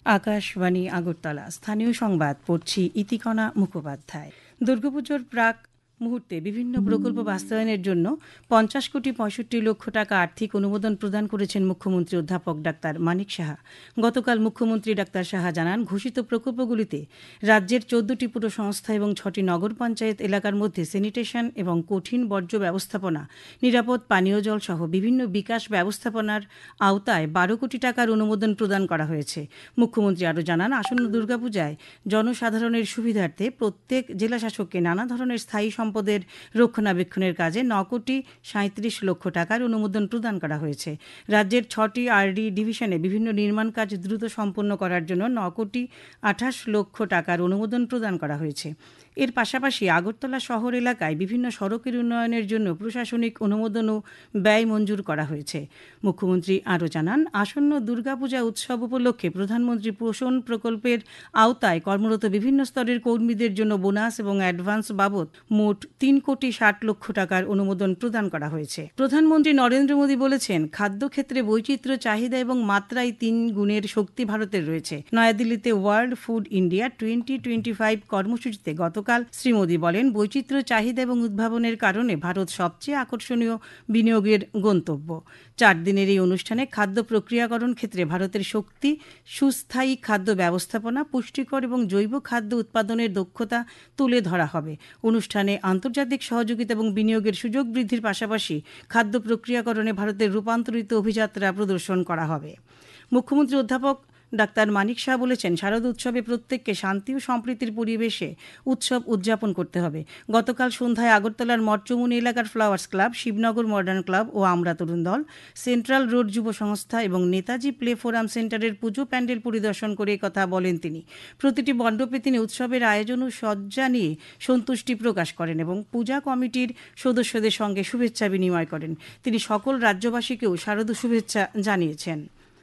আকাশবাণী আগরতলা স্থানীয় সংবাদ পড়ছি ইতিকণা মুখোপাধ্যায়। দুর্গাপুজোর প্রাক মুহূর্তে বিভিন্ন প্রকল্প বাস্তবায়নের জন্য ৫০ কোটি ৬৫ লক্ষ টাকা আর্থিক অনুমোদন প্রদান করেছেন মুখ্যমন্ত্রী অধ্যাপক ডাক্তার মানিক সাহা। গতকাল মুখ্যমন্ত্রী ডাক্তার সাহা জানান, ঘোষিত প্রকল্পগুলিতে রাজ্যের ১৪টি পুর সংস্থা এবং ৬টি নগর পঞ্চায়েত এলাকার মধ্যে স্যানিটেশন এবং কঠিন বর্জ্য ব্যবস্থাপনা, নিরাপদ পানীয় জল সহ বিভিন্ন বিকাশ ব্যবস্থাপনার আওতায় ১২ কোটি টাকার অনুমোদন প্রদান করা হয়েছে। মুখ্যমন্ত্রী আরও জানান, আসন্ন দুর্গাপূজায় জনসাধারণের সুবিধার্থে প্রত্যেক জেলাশাসককে নানা ধরনের স্থায়ী সম্পদের রক্ষণাবেক্ষণের কাজে ৯ কোটি ৩৭ লক্ষ টাকার অনুমোদন প্রদান করা হয়েছে। রাজ্যের ৬টি আরডি ডিভিশনে বিভিন্ন নির্মাণ কাজ দ্রুত সম্পন্ন করার জন্য ৯ কোটি ২৮ লক্ষ টাকার অনুমোদন প্রদান করা হয়েছে। এর পাশাপাশি আগরতলা শহর এলাকায় বিভিন্ন সড়কের উন্নয়নের জন্য প্রশাসনিক অনুমোদন ও ব্যয় মঞ্জুর করা হয়েছে। মুখ্যমন্ত্রী আরও জানান, আসন্ন দুর্গাপূজা উৎসব উপলক্ষে প্রধানমন্ত্রী পোষণ প্রকল্পের আওতায় কর্মরত বিভিন্ন স্তরের কর্মীদের জন্য বোনাস এবং অ্যাডভান্স বাবদ মোট ৩ কোটি ৬০ লক্ষ টাকার অনুমোদন প্রদান করা হয়েছে। প্রধানমন্ত্রী নরেন্দ্র মোদী বলেছেন, খাদ্যক্ষেত্রে বৈচিত্র্য, চাহিদা এবং মাত্রায় ৩ গুণের শক্তি ভারতের রয়েছে। নয়াদিল্লিতে ওয়ার্ল্ড ফুড ইন্ডিয়া 2025 কর্মসূচিতে গতকাল শ্রী মোদী বলেন, বৈচিত্র্য, চাহিদা এবং উদ্ভাবনের কারণে ভারত সবচেয়ে আকর্ষণীয় বিনিয়োগের গন্তব্য। ৪ দিনের এই অনুষ্ঠানে খাদ্য প্রক্রিয়াকরণ ক্ষেত্রে ভারতের শক্তি, সুস্থায়ী খাদ্য ব্যবস্থাপনা, পুষ্টিকর এবং জৈব খাদ্য উৎপাদনের দক্ষতা তুলে ধরা হবে। অনুষ্ঠানে আন্তর্জাতিক সহযোগিতা এবং বিনিয়োগের সুযোগ বৃদ্ধির পাশাপাশি খাদ্য প্রক্রিয়াকরণে ভারতের রূপান্তরিত অভিযাত্রা প্রদর্শন করা হবে। মুখ্যমন্ত্রী অধ্যাপক ডাক্তার মানিক শাহ বলেছেন, শারদ উৎসবে প্রত্যেককে শান্তি ও সম্প্রীতির পরিবেশে উৎসব উদযাপন করতে হবে। গতকাল সন্ধ্যায় আগরতলার মঠচমুনি এলাকার flowers club, Shibnagar modern club ও আমরা তরুণ দল, সেন্ট্রাল রোড যুব সংস্থা এবং নেতাজি প্লে ফোরাম সেন্টারের পুজো প্যান্ডেল পরিদর্শন করে কথা বলেন তিনি। প্রতিটি মণ্ডপে তিনি উৎসবের আয়োজন ও সজ্জা নিয়ে সন্তুষ্টি প্রকাশ করেন এবং পূজা কমিটির সদস্যদের সঙ্গে শুভেচ্ছা বিনিময় করেন। তিনি সকল রাজ্যবাসীকেও শারদ শুভেচ্ছা জানিয়েছেন।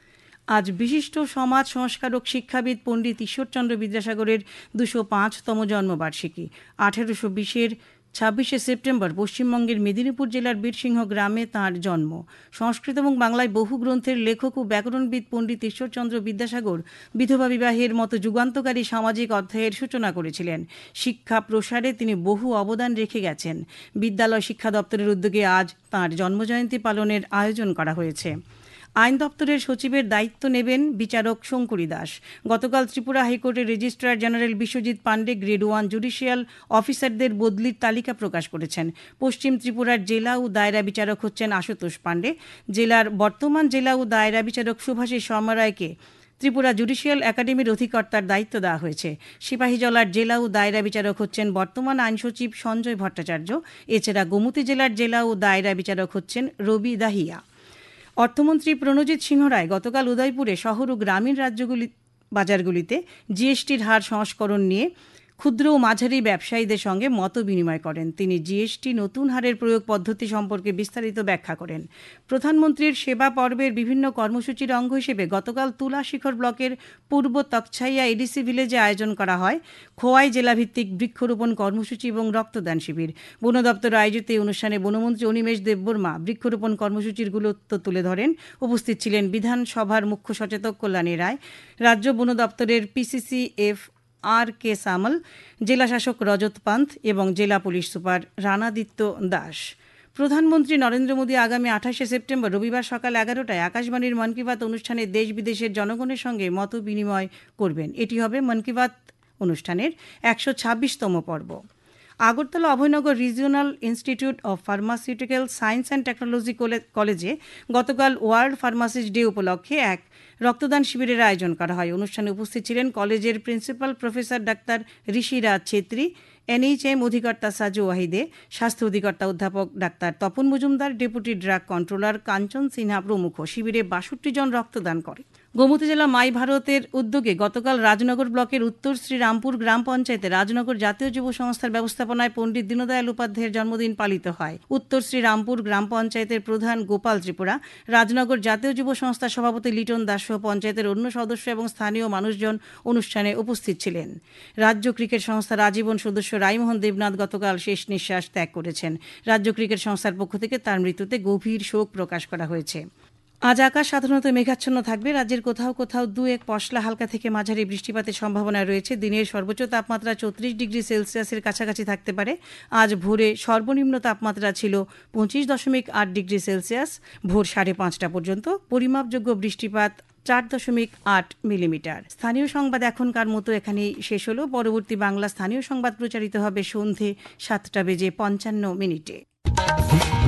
আজ বিশিষ্ট সমাজ সংস্কারক, শিক্ষাবিদ পণ্ডিত ঈশ্বরচন্দ্র বিদ্যাসাগরের ২০৫তম জন্মবার্ষিকী। ১৮২০-এর ২৬শে সেপ্টেম্বর পশ্চিমবঙ্গের মেদিনীপুর জেলার বীরসিংহ গ্রামে তাঁর জন্ম। সংস্কৃত এবং বাংলায় বহু গ্রন্থের লেখক ও ব্যাকরণবিদ পণ্ডিত ঈশ্বরচন্দ্র বিদ্যাসাগর বিধবা বিবাহের মতো যুগান্তকারী সামাজিক অধ্যায়ের সূচনা করেছিলেন। শিক্ষা প্রসারে তিনি বহু অবদান রেখে গেছেন। বিদ্যালয় শিক্ষা দপ্তরের উদ্যোগে আজ তাঁর জন্মজয়ন্তী পালনের আয়োজন করা হয়েছে। আইন দপ্তরের সচিবের দায়িত্ব নেবেন বিচারক শঙ্করী দাস। গতকাল ত্রিপুরা হাইকোর্টের registrar general Biswajit Pandey grade 1 judicial অফিসারদের বদলির তালিকা প্রকাশ করেছেন। পশ্চিম ত্রিপুরার জেলা ও দায়রা বিচারক হচ্ছেন আশুতোষ পাণ্ডে। জেলার বর্তমান জেলা ও দায়রা বিচারক সুভাষিস শর্মা রায়কে ত্রিপুরা জুডিশিয়াল একাডেমির অধিকর্তার দায়িত্ব দেওয়া হয়েছে। সিপাহীজলার জেলা ও দায়রা বিচারক হচ্ছেন বর্তমান আইন সচিব সঞ্জয় ভট্টাচার্য। এছাড়া গোমতী জেলার জেলা ও দায়রা বিচারক হচ্ছেন রবি দাহিয়া। অর্থমন্ত্রী প্রণজিৎ সিংহ রায় গতকাল উদয়পুরে শহর ও গ্রামীণ বাজারগুলিতে জিএসটির হার সংস্করণ নিয়ে ক্ষুদ্র ও মাঝারি ব্যবসায়ীদের সঙ্গে মত বিনিময় করেন। তিনি জিএসটি নতুন হারের প্রয়োগ পদ্ধতি সম্পর্কে বিস্তারিত ব্যাখ্যা করেন। প্রধানমন্ত্রীর সেবা পর্বের বিভিন্ন কর্মসূচির অঙ্গ হিসেবে গতকাল তুলাশিখর ব্লকের পূর্ব তকছাইয়া এডিসি ভিলেজে আয়োজন করা হয় খোয়াই জেলাভিত্তিক বৃক্ষরোপণ কর্মসূচি এবং রক্তদান শিবির। বন দপ্তর আয়োজিত এই অনুষ্ঠানে বনমন্ত্রী অনিমেষ দেববর্মা বৃক্ষরোপণ কর্মসূচির গুরুত্ব তুলে ধরেন। উপস্থিত ছিলেন বিধানসভার মুখ্য সচেতক কল্যাণী রায়, রাজ্য বন দপ্তরের PCCF RK সামল, জেলাশাসক রজত পান্থ এবং জেলা পুলিশ সুপার রানাদিত্য দাস। প্রধানমন্ত্রী নরেন্দ্র মোদী আগামী ২৮শে সেপ্টেম্বর রবিবার সকাল ১১টায় আকাশবাণীর মন কি বাত অনুষ্ঠানে দেশ বিদেশের জনগণের সঙ্গে মত বিনিময় করবেন। এটি হবে মন কি বাত অনুষ্ঠানের ১২৬তম পর্ব। Agartala Abhoynagar regional institute of pharmaceutical science and technology কলেজে গতকাল ওয়ার্ল্ড ফার্মাসিস্ট ডে উপলক্ষে এক রক্তদান শিবিরের আয়োজন করা হয়। অনুষ্ঠানে উপস্থিত ছিলেন কলেজের principal professor doctor Rishiraj Chhetri, NHM অধিকর্তা সাজু ওয়াহিদে, স্বাস্থ্য অধিকর্তা অধ্যাপক doctor Tapan Majumdar, deputy drug controller Kanchan Sinha প্রমুখ। শিবিরে ৬২ জন রক্তদান করে। গোমতী জেলা মাই ভারতের উদ্যোগে গতকাল রাজনগর ব্লকের উত্তর শ্রীরামপুর গ্রাম পঞ্চায়েতে রাজনগর জাতীয় যুব সংস্থার ব্যবস্থাপনায় পণ্ডিত দীনদয়াল উপাধ্যায়ের জন্মদিন পালিত হয়। উত্তর শ্রীরামপুর গ্রাম পঞ্চায়েতের প্রধান গোপাল ত্রিপুরা, রাজনগর জাতীয় যুব সংস্থার সভাপতি লিটন দাস সহ পঞ্চায়েতের অন্য সদস্য এবং স্থানীয় মানুষজন অনুষ্ঠানে উপস্থিত ছিলেন। রাজ্য ক্রিকেট সংস্থার আজীবন সদস্য রাইমোহন দেবনাথ গতকাল শেষ নিঃশ্বাস ত্যাগ করেছেন। রাজ্য ক্রিকেট সংস্থার পক্ষ থেকে তার মৃত্যুতে গভীর শোক প্রকাশ করা হয়েছে। আজ আকাশ সাধারণত মেঘাচ্ছন্ন থাকবে। রাজ্যের কোথাও কোথাও 2-1 পশলা হালকা থেকে মাঝারি বৃষ্টিপাতের সম্ভাবনা রয়েছে। দিনের সর্বোচ্চ তাপমাত্রা 34 ডিগ্রি সেলসিয়াসের কাছাকাছি থাকতে পারে। আজ ভোরে সর্বনিম্ন তাপমাত্রা ছিল 25.8 ডিগ্রি সেলসিয়াস। ভোর 5:30 পর্যন্ত পরিমাপযোগ্য বৃষ্টিপাত 4.8 মিলিমিটার। স্থানীয় সংবাদ এখনকার মতো এখানেই শেষ হলো। পরবর্তী বাংলা স্থানীয় সংবাদ প্রচারিত হবে সন্ধে 7:55 মিনিটে।